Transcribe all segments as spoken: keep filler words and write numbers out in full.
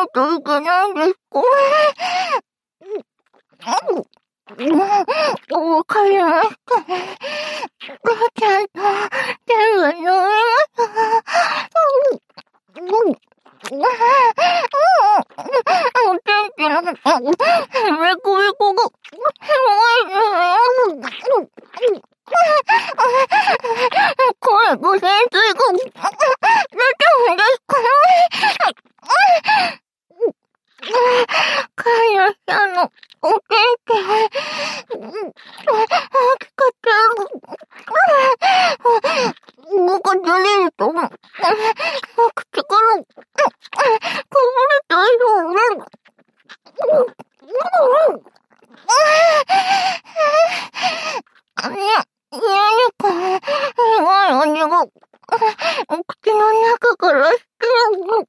ないといけないんですか？わかりました。ちゃんと全部飲みます。お天気の、べこべこが、すごいですね。これ、ご潜水が、出てもですか？飼い主さんの、お天気、大きかった。動かずれると、口から、こぼれたような、あにゃ、何か、苦い味が、お口の中からしてる。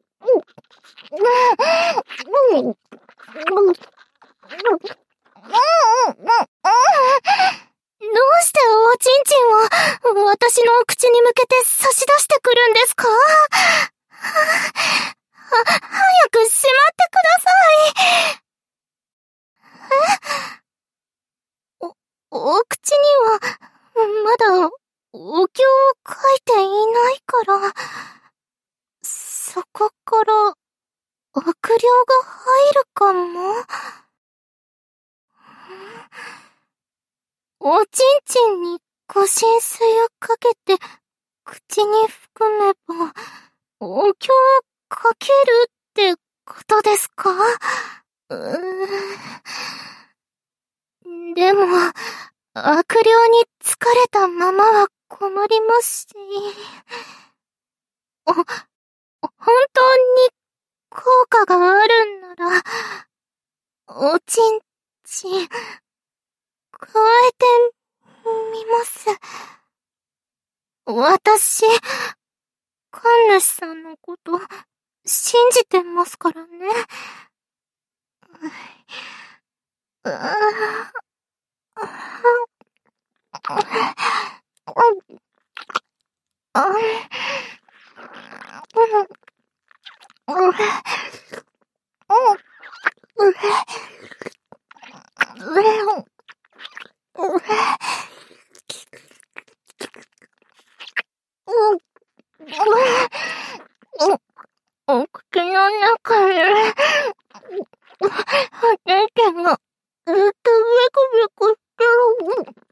どうしておちんちんを私の口に向けて差し出してくるんですか？は、早くしまってください。え？お、お口には、まだ、お経を書いていないから、そこから、悪霊が入るかも？おちんちんにご神水をかけて、口に含めば、お経をかけるってことですか？うーでも、悪霊に疲れたままは困りますし、お、本当に効果があるんなら、おちんちん、加えてみます。私、神主さんのこと、信じてますからね。うお口の中で、お天気がずっとベコベコしてる。